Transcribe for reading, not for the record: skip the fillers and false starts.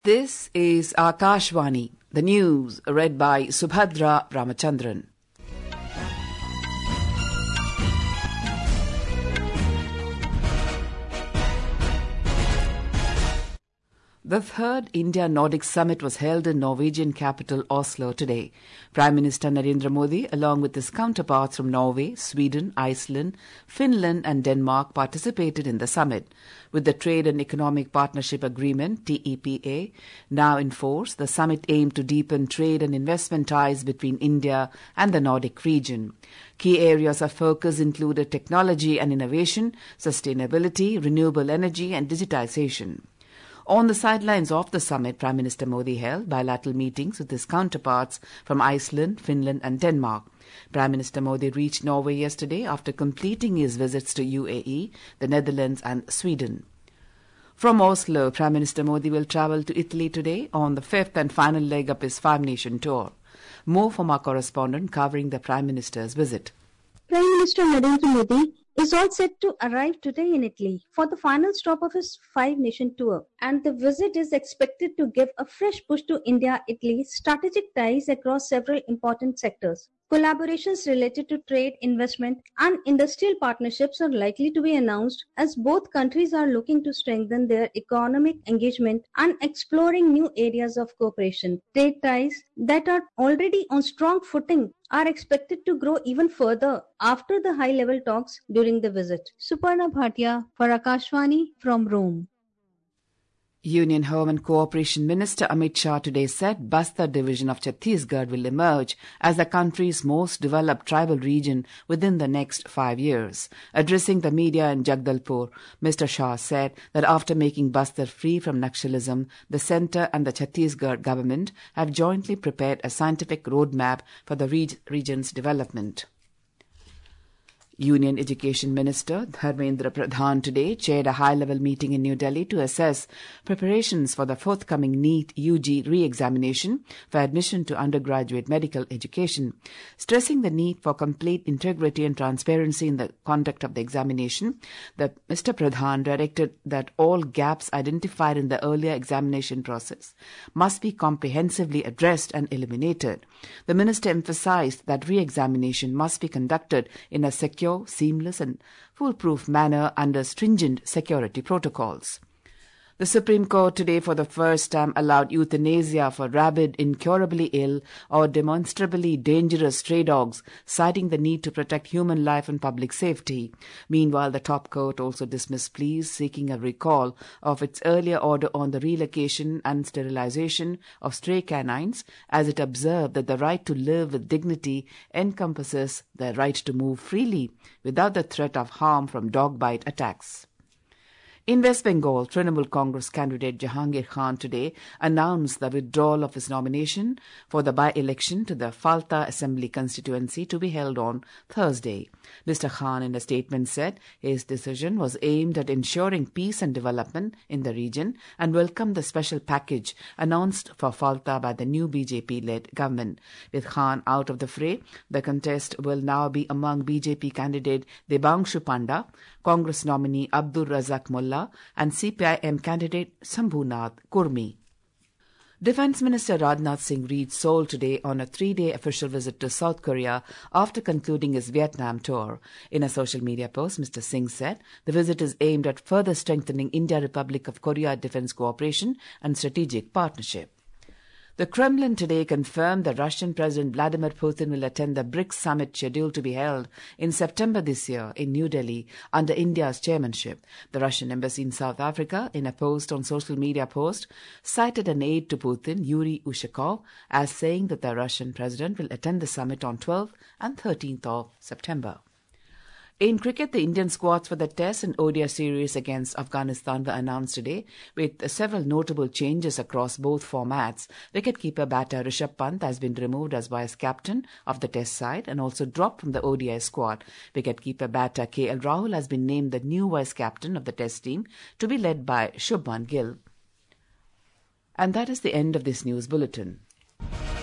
This is Akashvani, the news read by Subhadra Ramachandran. The third India-Nordic summit was held in Norwegian capital Oslo today. Prime Minister Narendra Modi, along with his counterparts from Norway, Sweden, Iceland, Finland and Denmark, participated in the summit. With the Trade and Economic Partnership Agreement, TEPA, now in force, the summit aimed to deepen trade and investment ties between India and the Nordic region. Key areas of focus included technology and innovation, sustainability, renewable energy and digitization. On the sidelines of the summit, Prime Minister Modi held bilateral meetings with his counterparts from Iceland, Finland and Denmark. Prime Minister Modi reached Norway yesterday after completing his visits to UAE, the Netherlands and Sweden. From Oslo, Prime Minister Modi will travel to Italy today on the fifth and final leg of his five-nation tour. More from our correspondent covering the Prime Minister's visit. Prime Minister Narendra Modi is all set to arrive today in Italy for the final stop of his five-nation tour, and the visit is expected to give a fresh push to India-Italy strategic ties across several important sectors. Collaborations related to trade, investment and industrial partnerships are likely to be announced as both countries are looking to strengthen their economic engagement and exploring new areas of cooperation. Trade ties that are already on strong footing are expected to grow even further after the high-level talks during the visit. Suparna Bhatia for Akashvani from Rome. Union Home and Cooperation Minister Amit Shah today said Bastar division of Chhattisgarh will emerge as the country's most developed tribal region within the next 5 years. Addressing the media in Jagdalpur, Mr. Shah said that after making Bastar free from Naxalism, the centre and the Chhattisgarh government have jointly prepared a scientific roadmap for the region's development. Union Education Minister Dharmendra Pradhan today chaired a high-level meeting in New Delhi to assess preparations for the forthcoming NEET UG re-examination for admission to undergraduate medical education. Stressing the need for complete integrity and transparency in the conduct of the examination, Mr. Pradhan directed that all gaps identified in the earlier examination process must be comprehensively addressed and eliminated. The minister emphasized that re-examination must be conducted in a secure, seamless and foolproof manner under stringent security protocols. The Supreme Court today for the first time allowed euthanasia for rabid, incurably ill or demonstrably dangerous stray dogs, citing the need to protect human life and public safety. Meanwhile, the top court also dismissed pleas seeking a recall of its earlier order on the relocation and sterilization of stray canines, as it observed that the right to live with dignity encompasses the right to move freely without the threat of harm from dog bite attacks. In West Bengal, Trinamool Congress candidate Jahangir Khan today announced the withdrawal of his nomination for the by-election to the Falta Assembly constituency to be held on Thursday. Mr. Khan in a statement said his decision was aimed at ensuring peace and development in the region and welcomed the special package announced for Falta by the new BJP-led government. With Khan out of the fray, the contest will now be among BJP candidate Debangshu Panda, Congress nominee Abdur Razak Mullah and CPIM candidate Sambhunath Kurmi. Defence Minister Rajnath Singh reached Seoul today on a 3-day official visit to South Korea after concluding his Vietnam tour. In a social media post, Mr. Singh said the visit is aimed at further strengthening India-Republic of Korea defence cooperation and strategic partnership. The Kremlin today confirmed that Russian President Vladimir Putin will attend the BRICS summit scheduled to be held in September this year in New Delhi under India's chairmanship. The Russian embassy in South Africa, in a post on social media cited an aide to Putin, Yuri Ushakov, as saying that the Russian president will attend the summit on 12th and 13th of September. In cricket, the Indian squads for the Test and ODI series against Afghanistan were announced today, with several notable changes across both formats. Wicketkeeper batter Rishabh Pant has been removed as vice-captain of the Test side and also dropped from the ODI squad. Wicketkeeper batter KL Rahul has been named the new vice-captain of the Test team to be led by Shubman Gill. And that is the end of this news bulletin.